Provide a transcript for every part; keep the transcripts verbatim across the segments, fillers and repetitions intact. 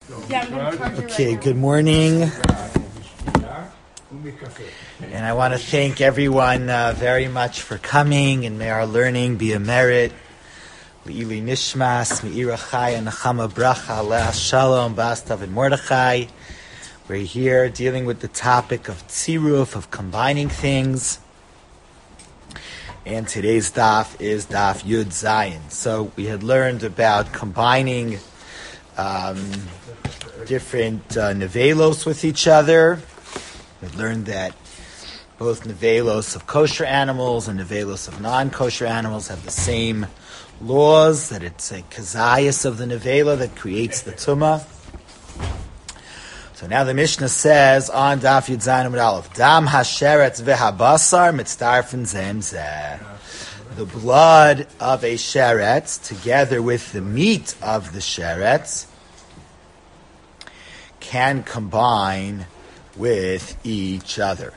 Okay, good morning. And I want to thank everyone uh, very much for coming, and may our learning be a merit. Le'ili nishmas, me'ira chaya, nechama bracha, le'a shalom, ba'astav and Mordechai. We're here dealing with the topic of tziruf, of combining things. And today's daf is daf Yud Zayin. So we had learned about combining um, different uh, nevelos with each other. We learned that both nevelos of kosher animals and nevelos of non-kosher animals have the same laws, that it's a kazayas of the nevela that creates the tumah. So now the Mishnah says on Daf Yud Zayin Amud Aleph, Dam hasheretz vehabasar mitzdarfen zem zeh. The blood of a sheretz together with the meat of the sheretz can combine with each other.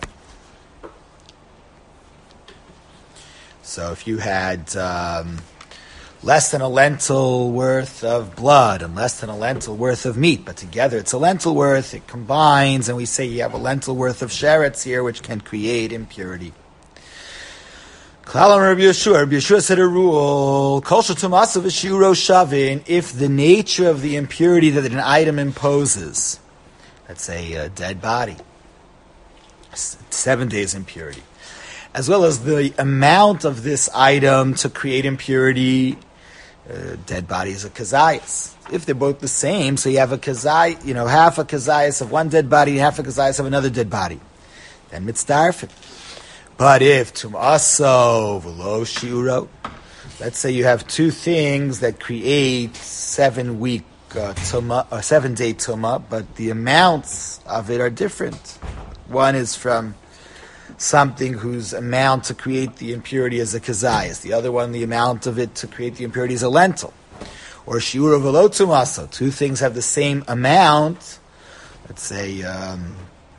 So if you had um, less than a lentil worth of blood and less than a lentil worth of meat, but together it's a lentil worth, it combines, and we say you have a lentil worth of sheretz here, which can create impurity. Klal Rabbi Yeshua, Rabbi Yeshua said a rule, Kol shetumasa v'shiuro shavin, if the nature of the impurity that an item imposes, let's say a dead body, seven days impurity, as well as the amount of this item to create impurity, uh, dead body is a kazayas. If they're both the same, so you have a kazay, you know, half a kazayas of one dead body, half a kazayas of another dead body, then mitzdarfin. But if tumaso v'lo shiuro, let's say you have two things that create seven week uh, tuma, or seven day tuma, but the amounts of it are different. One is from something whose amount to create the impurity is a kazayas. The other one, the amount of it to create the impurity is a lentil. Or shiura v'lo tumaso. Two things have the same amount. Let's say um,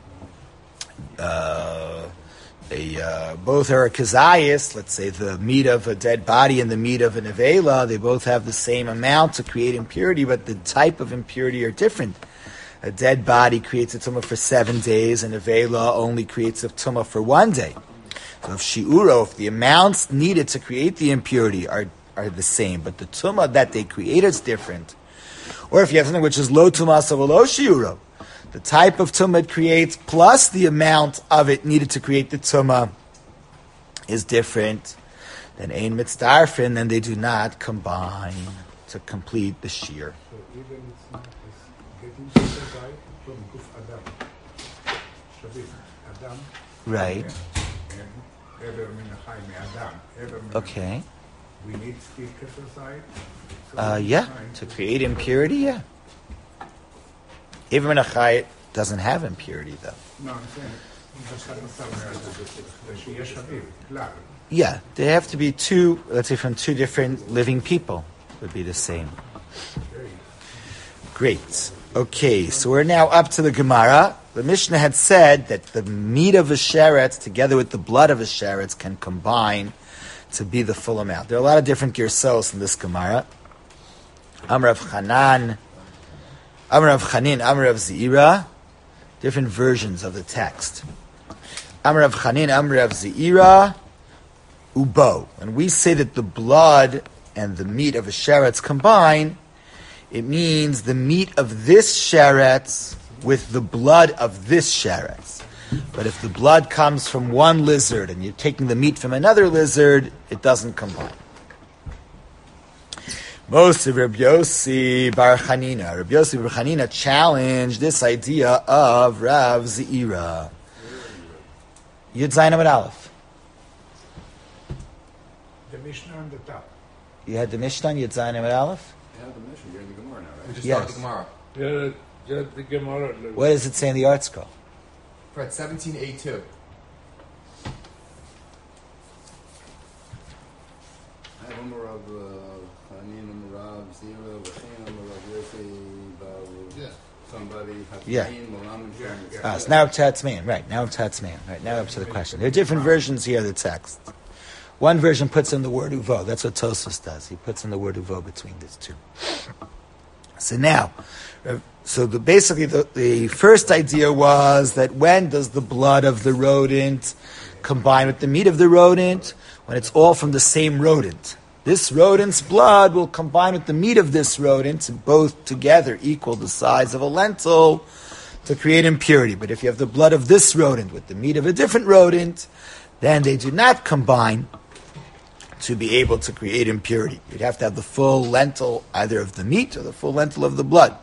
uh, a, uh, both are a kazayas. Let's say the meat of a dead body and the meat of a nevela. They both have the same amount to create impurity, but the type of impurity are different. A dead body creates a tumah for seven days, and a vela only creates a tumah for one day. So if shiuro, if the amounts needed to create the impurity are, are the same, but the tumah that they create is different, or if you have something which is lo tumah so lo shiuro, the type of tumah it creates plus the amount of it needed to create the tumah is different, then ein mitzdarfin, then they do not combine to complete the shear. So even it's not getting from Guf Adam. Adam. Right. And Eber min Chai me Adam. Eber min. Okay. We need still Kesesai. Uh, yeah. To create impurity, yeah. Even a chayit doesn't have impurity, though. No, I'm saying. Yeah, they have to be two, let's say from two different living people would be the same. Great. Okay, so we're now up to the Gemara. The Mishnah had said that the meat of a sheretz together with the blood of a sheretz can combine to be the full amount. There are a lot of different girsos in this Gemara. Amar of Chanan, Amar of Chanin, Amar of Zeira, different versions of the text. Amar of Chanin, Amar of Zeira, Ubo. When we say that the blood and the meat of a sheretz combine, it means the meat of this sheretz with the blood of this sheretz. But if the blood comes from one lizard and you're taking the meat from another lizard, it doesn't combine. Most of Rabbi Yossi Bar Chanina, Rabbi Yossi Bar Chanina challenged this idea of Rav Zeira. Yud Zayin Amud Aleph. The Mishnah on the top. You had the Mishnah on Yud Zayin Amud Aleph? Yeah, the Mishnah. You're in the Gemara now, right? We just Yes. started the Gemara. Yeah, just the Gemara. What does it say in the art scroll? We're at seventeen A two. I have Umar of Chanin, Umar of Zira, Vachin, Umar of Yossi, Yeah. somebody, Yeah. Hatain, Malam, Yeah, yeah. Ah, so now up to Tatzman, right? Now up to Tatzman, right? Now up to the question. There are different versions here of the text. One version puts in the word uvo. That's what Tosfos does. He puts in the word uvo between these two. So now, So the, basically the, the first idea was that when does the blood of the rodent combine with the meat of the rodent? When it's all from the same rodent. This rodent's blood will combine with the meat of this rodent, and both together equal the size of a lentil to create impurity. But if you have the blood of this rodent with the meat of a different rodent, then they do not combine to be able to create impurity. You'd have to have the full lentil either of the meat or the full lentil of the blood.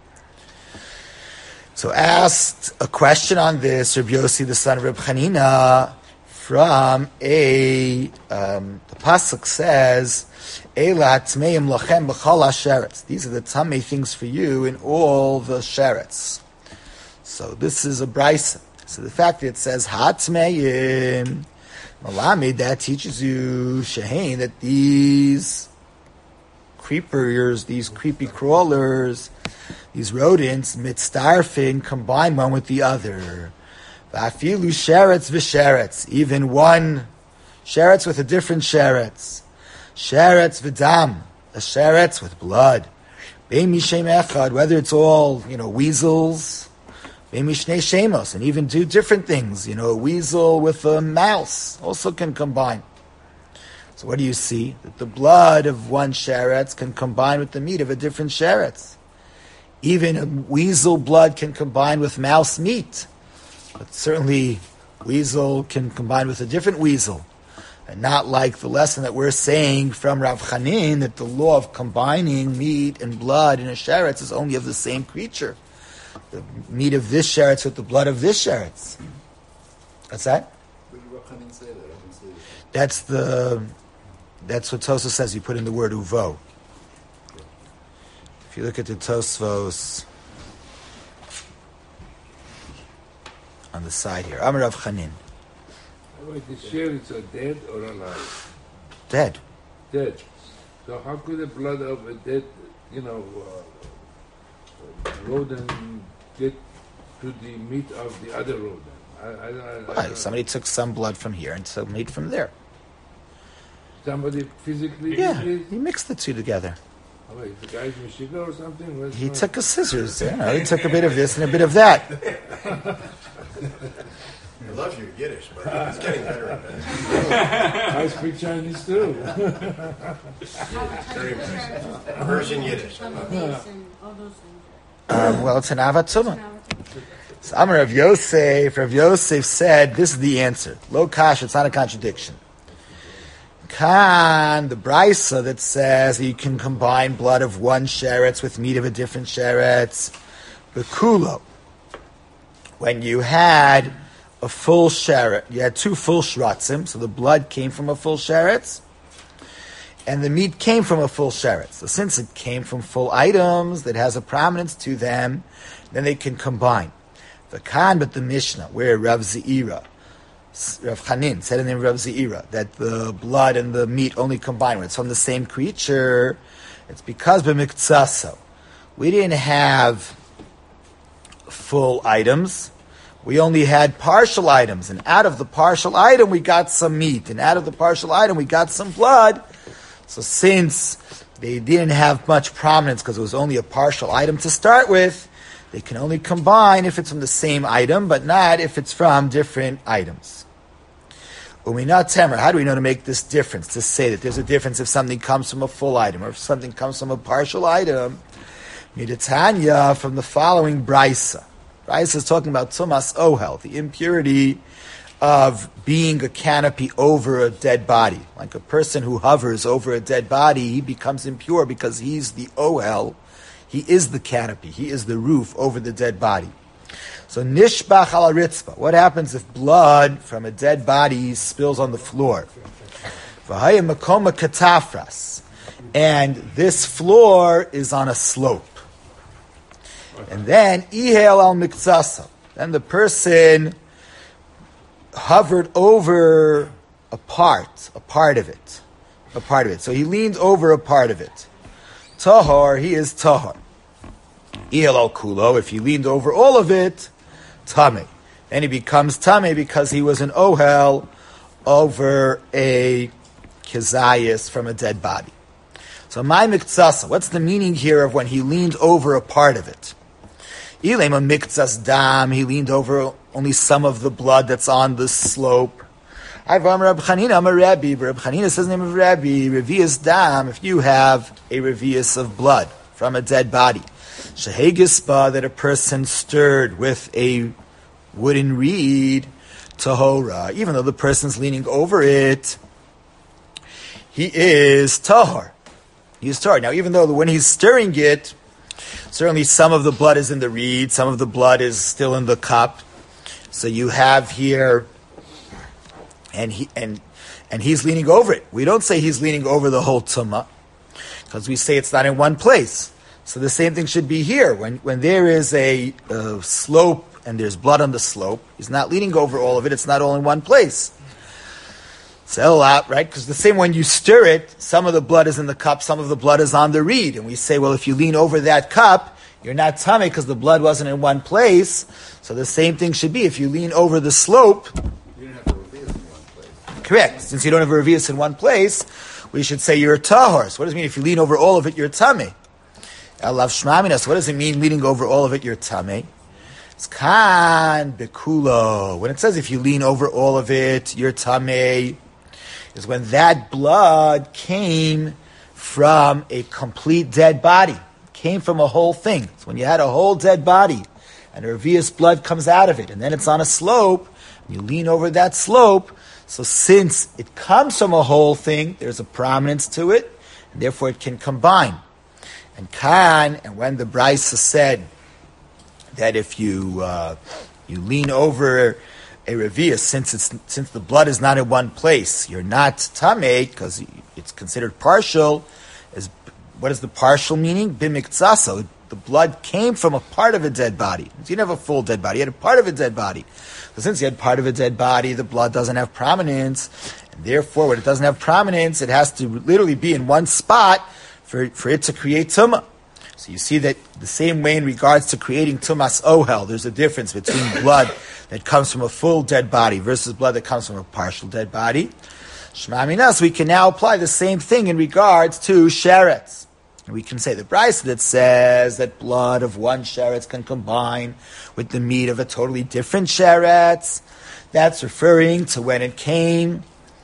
So asked a question on this, Rabbi Yossi, the son of Reb Chanina, from a, um, the pasuk says, Eila tmeim lachem b'chol hasheretz. These are the tamei things for you in all the sheretz. So this is a brisa. So the fact that it says hatmeim, Malamed, that teaches you, Shehain, that these creepers, these creepy crawlers, these rodents, mitzdarfin, combine one with the other. Va'afilu sheretz v'sheretz, even one sheretz with a different sheretz. Sheretz v'dam, a sheretz with blood. Bein mishem echad, whether it's all, you know, weasels, bein mishnei shemos, and even do different things. You know, a weasel with a mouse also can combine. So what do you see? That the blood of one sheretz can combine with the meat of a different sheretz. Even a weasel blood can combine with mouse meat. But certainly, weasel can combine with a different weasel. And not like the lesson that we're saying from Rav Chanin, that the law of combining meat and blood in a sheretz is only of the same creature. The meat of this sheretz with the blood of this sheretz. What's that? Where did Rav Chanin say that? I didn't see it. That's the... That's what Tosfos says. You put in the word uvo. If you look at the Tosfos on the side here, Amar Rav Chanin. Wait, the sherets are dead or alive? Dead. Dead. So how could the blood of a dead, you know, uh, rodent get to the meat of the other rodent? I, I, I, Why? I don't- Somebody took some blood from here and some meat from there. Somebody physically Yeah, did he it? mixed the two together. Oh, wait, the guy's Michigan or something? Where's He my- took a scissors, you know, he took a bit of this and a bit of that. I love your Yiddish, but it's getting better and better. I speak Chinese too. Very impressive. Persian Yiddish. Some of these and all those things. Um, well, it's an avatumah. Now, So Amar Rav Yosef, Rav Yosef said, this is the answer. Lo kash, it's not a contradiction. Kan, the brisa that says you can combine blood of one sheretz with meat of a different sheretz. Bekulo. When you had a full sheretz, you had two full shratzim, so the blood came from a full sheretz, and the meat came from a full sheretz. So since it came from full items that has a prominence to them, then they can combine. The Khan, but the Mishnah, where Rav Zeira, Rav Chanin said in the name of Rav Zeira, that the blood and the meat only combine when it's from the same creature, it's because b'miktsasa. We didn't have full items. We only had partial items, and out of the partial item we got some meat, and out of the partial item we got some blood. So since they didn't have much prominence because it was only a partial item to start with, they can only combine if it's from the same item, but not if it's from different items. Uminat temer, how do we know to make this difference? To say that there's a difference if something comes from a full item or if something comes from a partial item. Midatanya, from the following brisa. Brisa is talking about tumas ohel, the impurity of being a canopy over a dead body. Like a person who hovers over a dead body, he becomes impure because he's the ohel. He is the canopy. He is the roof over the dead body. So nishbach ala ritzba. What happens if blood from a dead body spills on the floor? V'haya makoma katafras. And this floor is on a slope. And then ihel al miktsasa. Then the person hovered over a part, a part of it. A part of it. So he leaned over a part of it. Tahor, he is tahor. Il al kulo, if he leaned over all of it, tameh. Then he becomes tameh because he was an ohel over a kezayis from a dead body. So my miktsasa, what's the meaning here of when he leaned over a part of it? Ilema miktzas dam, he leaned over only some of the blood that's on the slope. I've Reb Chanina, I'm a Rabbi. Reb Chanina says the name of Rabbi. Revius dam, if you have a revius of blood from a dead body. Shehegispa, that a person stirred with a wooden reed, tahora, even though the person's leaning over it, he is tahor. He is tahor. Now, even though when he's stirring it, certainly some of the blood is in the reed, some of the blood is still in the cup. So you have here, and he and and he's leaning over it. We don't say he's leaning over the whole tumah, because we say it's not in one place. So the same thing should be here. When when there is a uh, slope and there's blood on the slope, he's not leaning over all of it. It's not all in one place. So a lot, right? Because the same when you stir it, some of the blood is in the cup, some of the blood is on the reed. And we say, well, if you lean over that cup, you're not tummy because the blood wasn't in one place. So the same thing should be if you lean over the slope. You don't have a revius in one place. Correct. Since you don't have a revius in one place, we should say you're a tahor. So what does it mean if you lean over all of it, you're tummy? Elav shmaminas. What does it mean leaning over all of it, you're tummy? It's kan bekulo. When it says if you lean over all of it, you're tummy, is when that blood came from a complete dead body, came from a whole thing. It's when you had a whole dead body, and a revius blood comes out of it, and then it's on a slope, and you lean over that slope. So since it comes from a whole thing, there's a prominence to it, and therefore it can combine. And kan, and when the Brisa said that if you uh, you lean over a revius, since it's since the blood is not in one place, you're not tamei because it's considered partial. Is what is the partial meaning? Bimikzaso. The blood came from a part of a dead body. You didn't have a full dead body; you had a part of a dead body. So since you had part of a dead body, the blood doesn't have prominence, and therefore, when it doesn't have prominence, it has to literally be in one spot for for it to create tumah. So you see that the same way in regards to creating tumas ohel, there's a difference between blood that comes from a full dead body versus blood that comes from a partial dead body. Shema minas, we can now apply the same thing in regards to sheretz. We can say the Brisa that says that blood of one sheretz can combine with the meat of a totally different sheretz. That's referring to when it came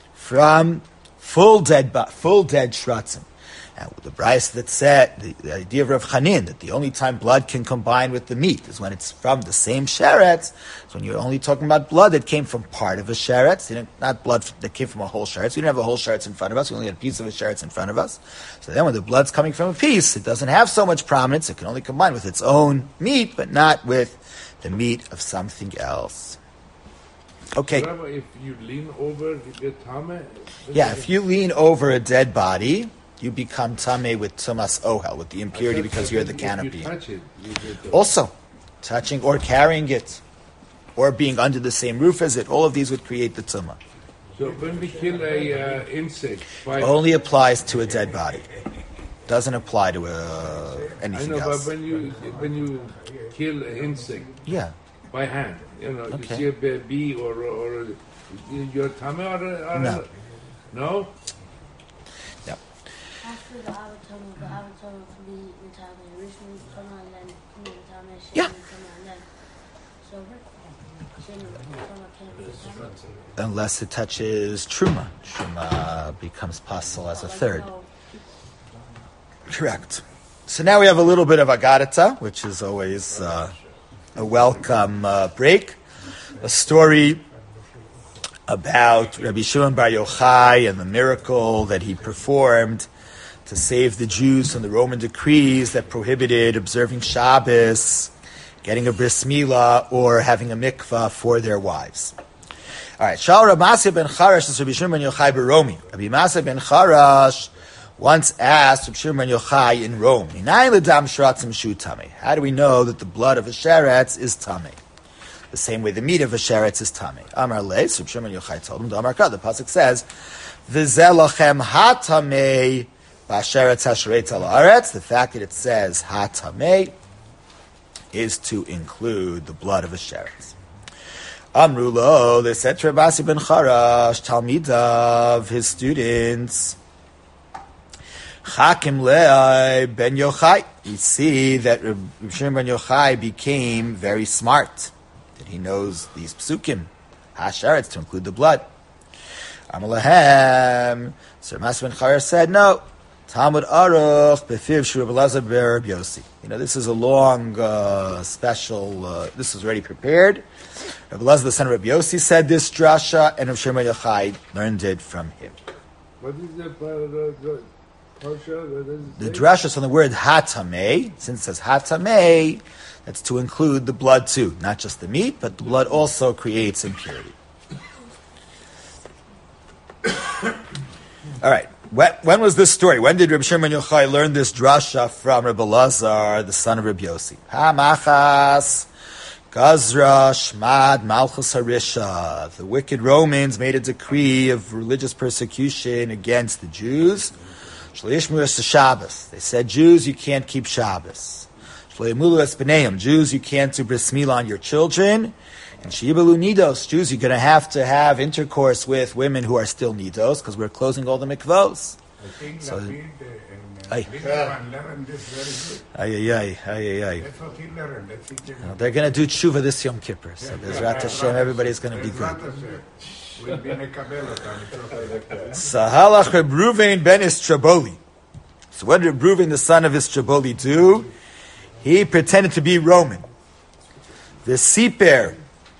from full dead, full dead shratzim. And the Brisa that said, the, the idea of Rav Chanin, that the only time blood can combine with the meat is when it's from the same sheretz. So when you're only talking about blood that came from part of a sheretz, you didn't, not blood that came from a whole sheretz. We didn't have a whole sheretz in front of us. We only had a piece of a sheretz in front of us. So then when the blood's coming from a piece, it doesn't have so much prominence. It can only combine with its own meat, but not with the meat of something else. Okay. Rabbi, if you lean over, you get tame? Yeah, if you lean over a dead body, you become tameh with tumas ohel, with the impurity, because you're the canopy. You touch it, you get Also, touching or carrying it, or being under the same roof as it, all of these would create the tumah. So when we kill a uh, insect, by Only applies to a dead body. Doesn't apply to uh, I anything know, else. but when you when you kill an insect Yeah. by hand, you know, Okay. you see a bee or or your tame or, or No. no. Yep. After the avatar, the avatar will be Mitame, originally Tama, and then Mitame, Shem, Yeah. Tama, and then Silver. Shem, Tama can't be Tama. Unless it touches truma. Truma becomes possible as a third. Correct. So now we have a little bit of Agarata, which is always uh, a welcome uh, break. A story about Rabbi Shimon Bar Yochai and the miracle that he performed to save the Jews from the Roman decrees that prohibited observing Shabbos, getting a bris milah, or having a mikvah for their wives. All right. Shal Rabbi Masya ben Charash is Rabbi Shimon ben Yochai Baromi. Rabbi Masya ben Charash once asked Rabbi Shimon ben Yochai in Rome, "Minayin l'dam shratzim shu tamei?" How do we know that the blood of a sheretz is tamei? The same way the meat of a sheretz is tamei. Amar le, so Rabbi Shimon ben Yochai told him, "Amar ka." The pasuk says, "V'zeh lachem hatamei b'asheretz hasharetz al haaretz." The fact that it says hatamei is to include the blood of a sheretz. Amru lo, they said to Rabbi Masya ben Charash, Talmidav, his students, Chakim Le'ai ben Yochai. we see that Reb Shimon ben Yochai became very smart. That he knows these psukim, hasharetz, to include the blood. Amalahem. So Mas ben Chayar said, no. Talmud Aruch befiv Shur Elazar ber Reb Yossi. You know, this is a long, uh, special. Uh, this was already prepared. Reb Elazar, the son of Reb Yossi, said this drasha, and Reb Shimon ben Yochai learned it from him. What is the parsha? The drasha is on the word hatamei. Since it says hatamei, that's to include the blood too, not just the meat, but the blood also creates impurity. All right. When, when was this story? When did Reb Shimon ben Yochai learn this drasha from Reb Elazar, the son of Reb Yossi? Hamachas Gazra Shmad Malchus Harisha. The wicked Romans made a decree of religious persecution against the Jews. Shleishmu es Shabbos. They said, Jews, you can't keep Shabbos. Shleimulu es B'neim. Jews, you can't do bris milah on your children. And Shibalu nidos. Jews, you're going to have to have intercourse with women who are still nidos, because we're closing all the mikvos. I think So- Lapid uh, Aye. and Lieberman learned this very good. Ay, ay, ay, ay, ay. That's what he learned. That's it. Well, they're going to do tshuva this Yom Kippur. So Bezrat Hashem, everybody's going to be good. We'll be mekabel otam. Sahalach Reb Ruvain ben Istraboli. So what did Reb Ruvain, the son of Istraboli, do? He pretended to be Roman. The siper,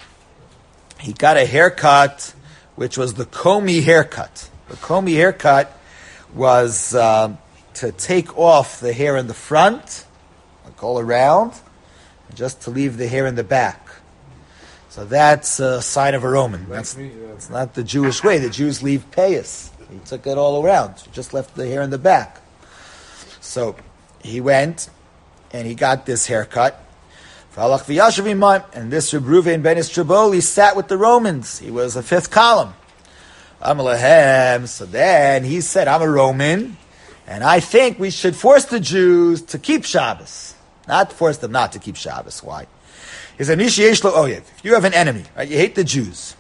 he got a haircut, which was the Comey haircut. The Comey haircut was um, to take off the hair in the front, like all around, and just to leave the hair in the back. So that's a sign of a Roman. That's, me, yeah. it's not the Jewish way. The Jews leave payas. He took it all around. He just left the hair in the back. So he went and he got this haircut. And this Reb Ruvain ben Istraboli sat with the Romans. He was a fifth column. Amalahem. So then he said, I'm a Roman, and I think we should force the Jews to keep Shabbos. Not force them not to keep Shabbos. Why? He said, if you have an enemy, right? You hate the Jews.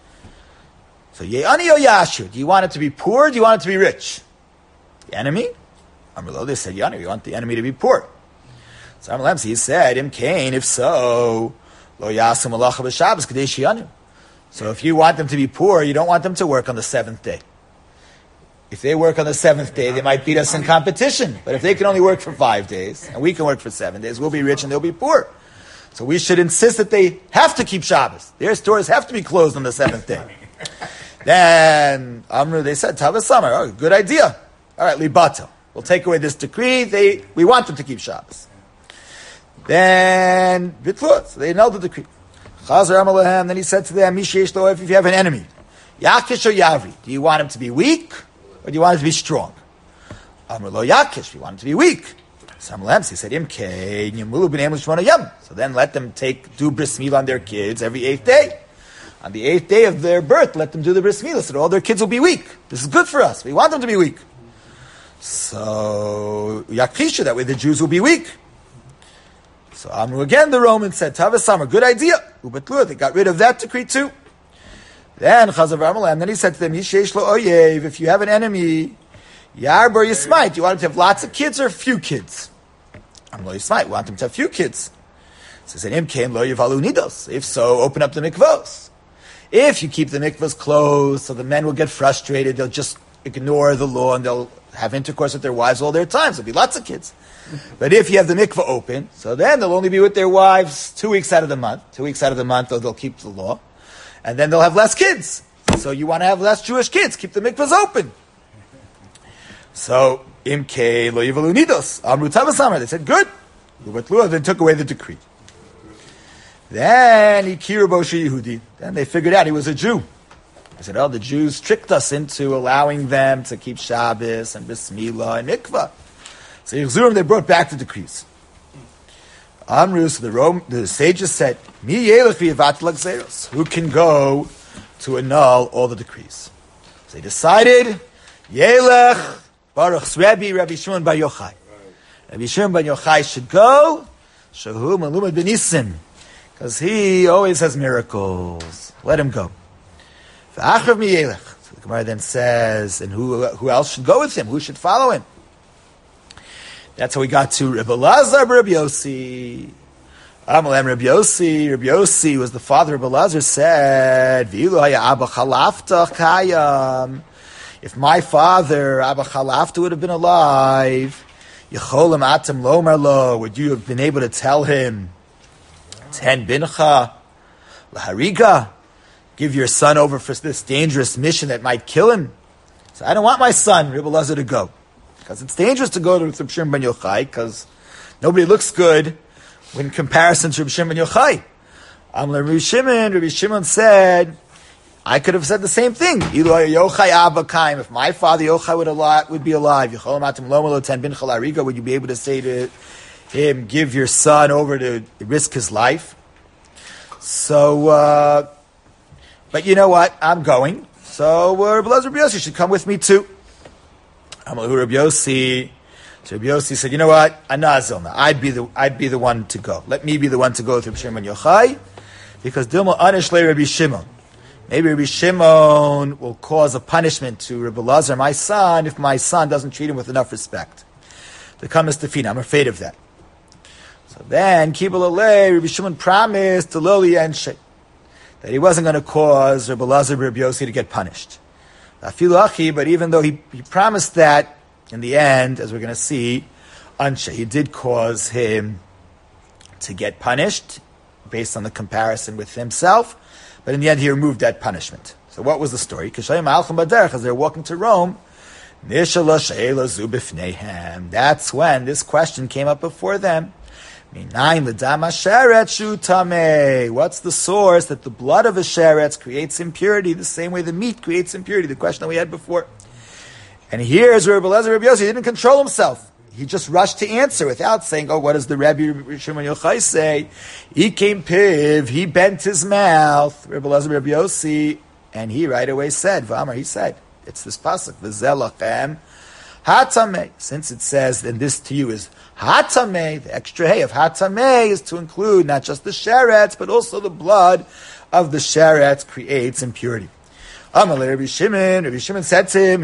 So, Ye'ani o Yashu, do you want it to be poor, do you want it to be rich? The enemy? Amrlo, they said, Ye'ani, we want the enemy to be poor. So Amrlam, he said, Im Kain, if so, Lo Yasim Alacha b'Shabbos, Kadesh Ye'anu. So if you want them to be poor, you don't want them to work on the seventh day. If they work on the seventh day, they might beat us in competition. But if they can only work for five days, and we can work for seven days, we'll be rich and they'll be poor. So we should insist that they have to keep Shabbos. Their stores have to be closed on the seventh day. Then, Amru, they said, Tava Summer, oh, good idea. All right, Libato. We'll take away this decree. They, we want them to keep Shabbos. Then, Bitlut, so they annulled the decree. Chazar Amalahem, then he said to them, Mishesh Lo, if you have an enemy, Yakish or Yavri, do you want him to be weak, or do you want him to be strong? Amru Lo Yakish, we want him to be weak. So Amalahem, he said, Imke, Nyamulu b'nei Shmona Yom. So then let them take, do bris milah on their kids every eighth day. On the eighth day of their birth, let them do the bris milah, so that all their kids will be weak. This is good for us. We want them to be weak. So, Yakisha, that way the Jews will be weak. So Amru again, the Romans said, Tavasamar, good idea. Ubatlu, they got rid of that decree too. Then Chazav Amalam, then he said to them, Yishesh lo oyev, if you have an enemy, Yarbar Yismite, you want him to have lots of kids or few kids? Amru Yismite, want him to have few kids. So he said, Im came lo yivalu nidos. If so, open up the mikvos. If you keep the mikvos closed, so the men will get frustrated, they'll just ignore the law and they'll have intercourse with their wives all their time. So there'll be lots of kids. But if you have the mikvah open, so then they'll only be with their wives two weeks out of the month. Two weeks out of the month, they'll, they'll keep the law. And then they'll have less kids. So you want to have less Jewish kids. Keep the mikvahs open. So, imke lo yivalu nidos. Amru tavasamar. They said, good. They took away the decree. Then, Ikiru Moshe Yehudi. Then they figured out he was a Jew. They said, oh, the Jews tricked us into allowing them to keep Shabbos and Bris Milah and Mikvah. So Yechzurim, they brought back the decrees. Amru, so the, Rome, the sages said, Mi yelech v'yivatel ha'gzeros. Who can go to annul all the decrees? So they decided, Yelech Baruch's Rebbe, Rabbi Shimon bar Yochai. Rabbi Shimon bar Yochai should go, Shahu Malumad Benisim, because he always has miracles. Let him go. V'achrav mi yelech. So the Gemara then says, and who, who else should go with him? Who should follow him? That's how we got to Rebbe Lazar Rebbe Yossi. Amalem Rebbe Yossi. Rebbe Yossi was the father of Rebbe Lazar, said, V'ilu haya Abba Chalafta Chayam. If my father, Abba Chalafta, would have been alive, Yecholim Atem Lomar Lo, would you have been able to tell him, Ten Bincha, Lahariga, give your son over for this dangerous mission that might kill him? So I don't want my son, Rebbe Lazar, to go. Because it's dangerous to go to Reb Shimon ben Yochai, because nobody looks good in comparison to Reb Shimon ben Yochai. Um, Rabbi Shimon, Rabbi Shimon said, I could have said the same thing. If my father Yochai would, alive, would be alive, would you be able to say to him, give your son over to risk his life? So, uh, but you know what? I'm going. So, uh, Rabbi Lazar Rabbi Yossi should come with me too. Amalahu Rabbi Yossi. So Rabbi Yossi said, you know what? Anazilna. I'd be the I'd be the one to go. Let me be the one to go with Rabbi Shimon Yochai, because Dilma Anishle Rabbi Shimon. Maybe Rabbi Shimon will cause a punishment to Rabbi Lazar, my son, if my son doesn't treat him with enough respect. The Kamas Tefina. I'm afraid of that. So then, Kibul Alei, Rabbi Shimon promised to Loli Enshe that he wasn't going to cause Rabbi Lazar Rabbi Yossi to get punished. But even though he, he promised that, in the end, as we're going to see, Anshe, he did cause him to get punished based on the comparison with himself, but in the end he removed that punishment. So what was the story? As they're walking to Rome, that's when this question came up before them. What's the source that the blood of a sheretz creates impurity the same way the meat creates impurity? The question that we had before. And here's where Rebbe Lazar Rebbe Yossi didn't control himself. He just rushed to answer without saying, oh, what does the Rebbe Shimon Yochai say? He came piv, he bent his mouth, Rebbe Lazar Rebbe Yossi, and he right away said, V'amar, he said, it's this pasuk, V'zelachem hatameh. Since it says, and this to you is hatameh, the extra hey of hatameh is to include not just the sheretz, but also the blood of the sheretz creates impurity. Amalei Rabbi Shimon, Rabbi Shimon said to him,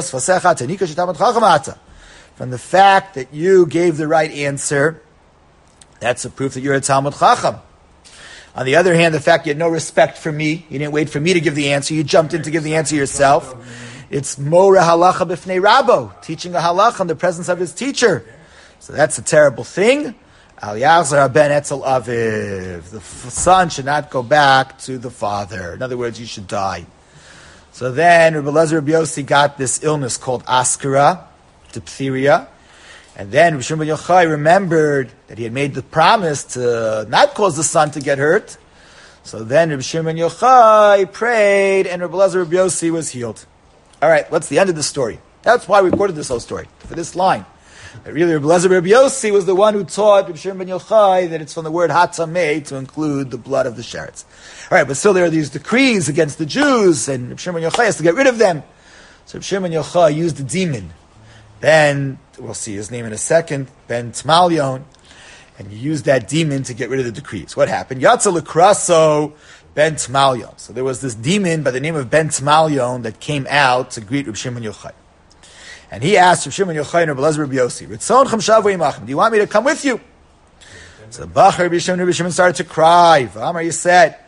from the fact that you gave the right answer, that's a proof that you're a Talmud Chacham. On the other hand, the fact you had no respect for me, you didn't wait for me to give the answer, you jumped in to give the answer yourself. It's Mora Halacha B'fnei Rabbo, teaching a halacha in the presence of his teacher. So that's a terrible thing. Al Yachzar Ben Etzel Aviv. The son should not go back to the father. In other words, you should die. So then Rebbe Lazar Rebbe Yossi got this illness called askara, diphtheria. And then Rebbe Shimon ben Yochai remembered that he had made the promise to not cause the son to get hurt. So then Rebbe Shimon ben Yochai prayed and Rebbe Lazar Rebbe Yossi was healed. All right, what's the end of the story? That's why we quoted this whole story, for this line. That really Rebbe Lazar Rebbe Yossi was the one who taught Rebbe Shimon ben Yochai that it's from the word hatzameh to include the blood of the sheretz. All right, but still there are these decrees against the Jews, and Rebbe Shimon ben Yochai has to get rid of them. So Rebbe Shimon ben Yochai used a demon. Ben, we'll see his name in a second, Ben Tmalyon, and he used that demon to get rid of the decrees. What happened? Yatza Lekraso Ben Tmalyon. So there was this demon by the name of Ben Tmalyon that came out to greet Rebbe Shimon ben Yochai. And he asked Rebbe Shimon ben Yochai and Rebbe Lazar Rebbe Yossi, do you want me to come with you? So Bach Rebbe Shimon, Rebbe Shimon started to cry. V'amar, he said,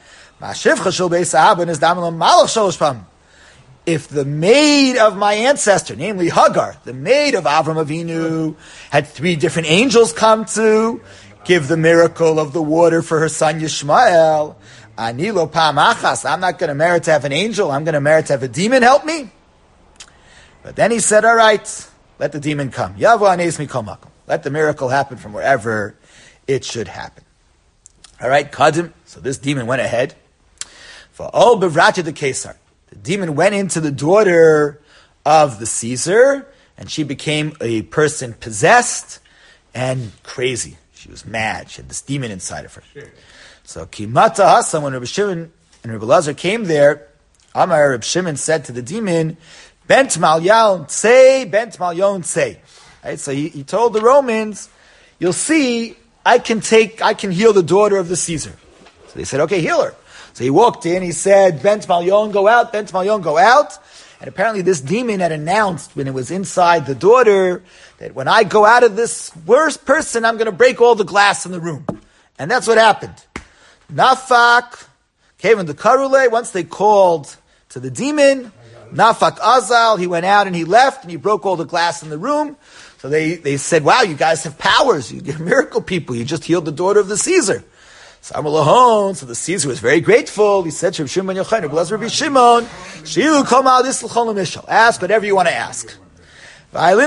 if the maid of my ancestor, namely Hagar, the maid of Avram Avinu, had three different angels come to give the miracle of the water for her son Yishmael, Anilo Pamachas, I'm not going to merit to have an angel, I'm going to merit to have a demon help me. But then he said, all right, let the demon come. Yavo anes mikol makom. Let the miracle happen from wherever it should happen. All right, Kadim. So this demon went ahead. For all bevrati the Kesar. The demon went into the daughter of the Caesar, and she became a person possessed and crazy. She was mad. She had this demon inside of her. Sure. So Kimata Hasan, when Rabbi Shimon and Rabbi Lazar came there, Amar Rabbi Shimon said to the demon, Bent Malyon say, Bent Malyon say. Right? So he, he told the Romans, you'll see, I can take, I can heal the daughter of the Caesar. So they said, okay, heal her. So he walked in, he said, Bent Malyon, go out, Bent Malyon, go out. And apparently this demon had announced when it was inside the daughter that when I go out of this worst person, I'm going to break all the glass in the room. And that's what happened. Nafak came in the Karule. Once they called to the demon, Nafak Azal, he went out and he left and he broke all the glass in the room. So they, they said, wow, you guys have powers. You're miracle people. You just healed the daughter of the Caesar. So the Caesar was very grateful. He said to Shimon Yochanan, bless Rabbi Shimon, Shilu Koma Lisl Mishal. Ask whatever you want to ask. Go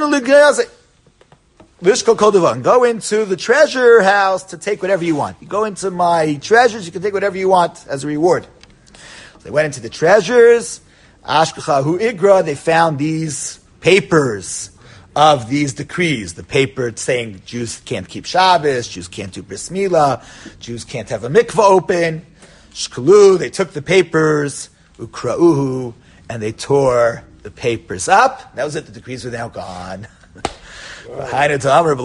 into the treasure house to take whatever you want. You go into my treasures, you can take whatever you want as a reward. So they went into the treasures. Ashkachahu Igra, they found these papers of these decrees. The paper saying Jews can't keep Shabbos, Jews can't do bris milah, Jews can't have a mikvah open. Shkalu, they took the papers, ukrauhu, and they tore the papers up. That was it. The decrees were now gone. This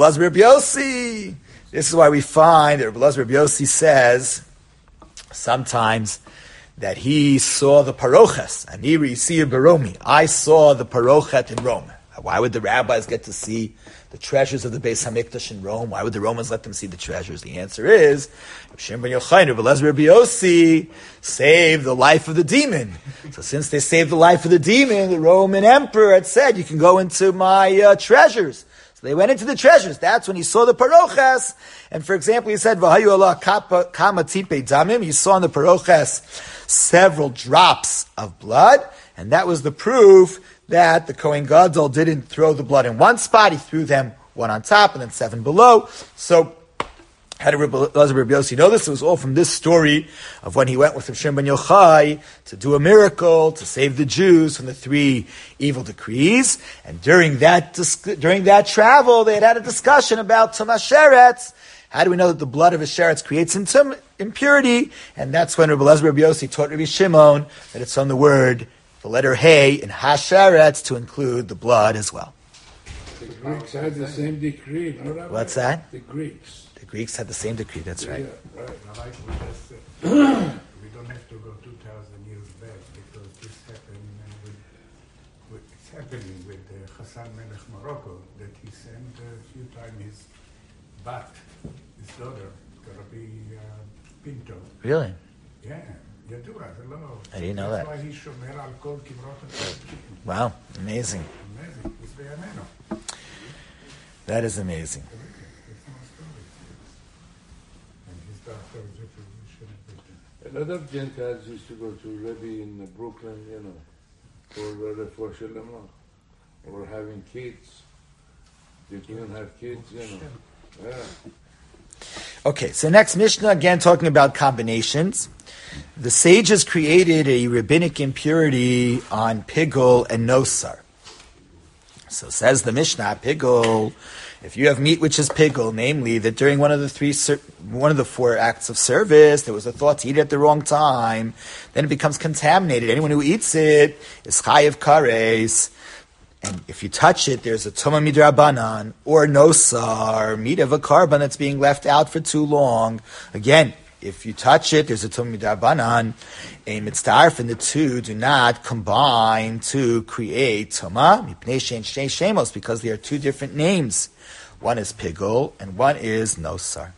is why we find that Rabbi Elazar Rabbi Yossi says sometimes that he saw the parochas. Aniri Sir Baromi. I saw the parochet in Rome. Why would the rabbis get to see the treasures of the Beis Hamikdash in Rome? Why would the Romans let them see the treasures? The answer is, Shimon ben Yochai, Rabbi Elazar Rabbi Yossi saved the life of the demon. So since they saved the life of the demon, the Roman emperor had said, you can go into my uh, treasures. So they went into the treasures. That's when he saw the parochas. And for example, he said, V'hayu Allah kama tipe damim. He saw in the parochas several drops of blood. And that was the proof that the Kohen Gadol didn't throw the blood in one spot. He threw them one on top and then seven below. So how did Rabbi Elazar Rabbi Yossi know this? It was all from this story of when he went with Shimon ben Yochai to do a miracle, to save the Jews from the three evil decrees. And during that during that travel, they had had a discussion about Tumah Sheretz. How do we know that the blood of a sheretz creates intum- impurity? And that's when Rabbi Elazar Rabbi Yossi taught Rabbi Shimon that it's on the word, the letter Hey in Hasheretz, to include the blood as well. The Greeks had the same decree. No, Rabbi? What's that? The Greeks. The Greeks had the same decree, that's right. Yeah, right. Like we just said, we don't have to go two thousand years back because this happened with, with, it's happening with uh, Hassan Melech Morocco, that he sent a few times his bat, his daughter, to Rabbi uh, Pinto. Really? Yeah. Yadua, hello. I didn't know That's that. why he shomer al kol kivrot HaShem. Wow, amazing. Amazing. It's Be'ameno. That is amazing. It's my story. And his doctor is a physician. A lot of Gentiles used to go to Rebbe in Brooklyn, you know, for refuah shelema, or having kids. They couldn't have kids, you know. Yeah. Okay, so next Mishnah, again talking about combinations. The sages created a rabbinic impurity on pigul and nosar. So says the Mishnah, pigul, if you have meat which is pigul, namely that during one of the three, one of the four acts of service, there was a thought to eat it at the wrong time, then it becomes contaminated. Anyone who eats it is chayiv kares. And if you touch it, there's a tumah midrabanan or nosar, meat of a carbon that's being left out for too long. Again, if you touch it, there's a tumah midrabanan. A mitzdarf, and the two do not combine to create tumah mipnei shein shnei shemos, because they are two different names. One is pigul and one is nosar.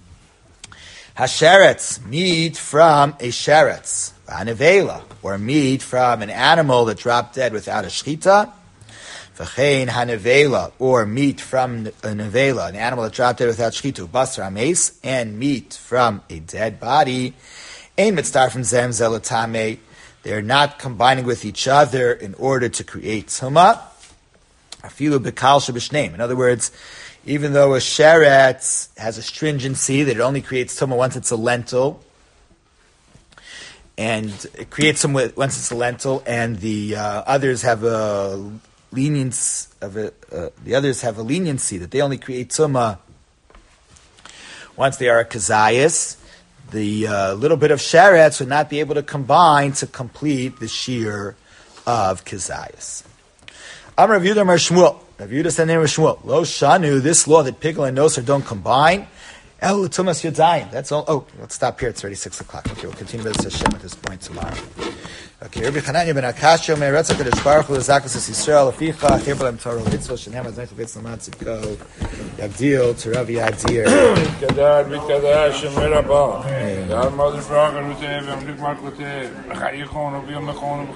Hasheretz, meat from a sheretz, anevela, or meat from an animal that dropped dead without a shchita. V'chein hanevela, or meat from a nevela, an animal that dropped dead without shchitu, basar ames, and meat from a dead body. Ein mitzdarf from zem zelatame. They are not combining with each other in order to create tumah. Afilu bekal shebishneim. In other words, even though a sheretz has a stringency that it only creates tumah once it's a lentil, and it creates tumah once it's a lentil, and the uh, others have a lenience of a, uh, the others have a leniency that they only create tumah once they are a kazayas. The uh, little bit of sheretz would not be able to combine to complete the shear of kazayas. Am Rav Yehuda Mar Shmuel. Rav Yehuda said name of Shmuel. Lo shanu, this law that pigul and nosar don't combine. Oh, Tumas Yodayim. That's all. Oh, let's stop here. It's already six o'clock. Okay, we'll continue with this Hashem at this point tomorrow. Okay, Rabbi Chananya ben Akashya, May Ratzak Kadosh Baruch Hu Zakas Yisrael Aficha Chibulem Torah Mitzvah Shenem Azayin Chavetz Lamatziko Yagdil Teravi Adir. Kadar Bikadar Shemer Abba. Yar Mother Braga Rutev Amlik Markotev. Chayichon Obiyom Mechon